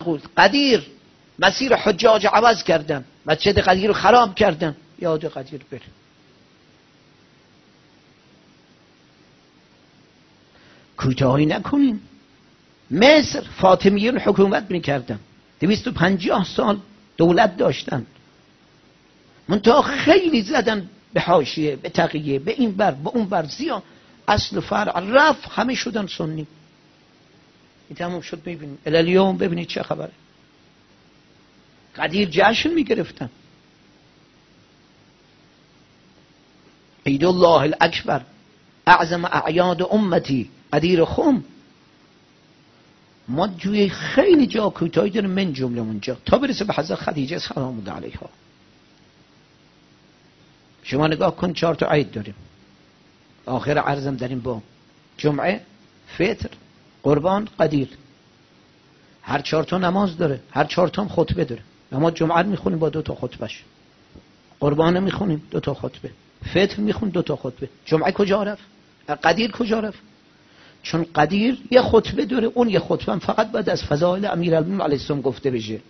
قدیر مسیر حجاج عوض کردن، مسجد قدیر رو خراب کردن، یاد قدیر بره. کوتاهی نکنیم. مصر فاطمیون حکومت میکردن، 250 سال دولت داشتن، منتها خیلی زدن به حاشیه، به تقیه، به این بر، به اون بر، زیان اصل و فرع رفت، همه شدن سنی. این تموم شد. میبینیم الالیوم ببینید چه خبره. قدیر جشن میگرفتن. عید الله الاکبر اعظم اعیاد امتی قدیر خم. ما جوی خیلی جا کوتاهی داریم، من جمله اونجا تا برسه به حضرت خدیجه سلام الله علیها. شما نگاه کن 4 تا عید داریم. آخر عرضم داریم با جمعه، فطر، قربان، قدیر. هر 4 تا نماز داره، هر 4 تا هم خطبه داره. نماز جمعه میخونیم با 2 تا خطبهش، قربان میخونیم 2 تا خطبه، فطر میخونیم 2 تا خطبه. جمعه کجا رفت؟ قدیر کجا رفت؟ چون قدیر یه خطبه داره، اون یه خطبه هم فقط بعد از فضائل امیرالمومنین علیه السلام گفته بشه.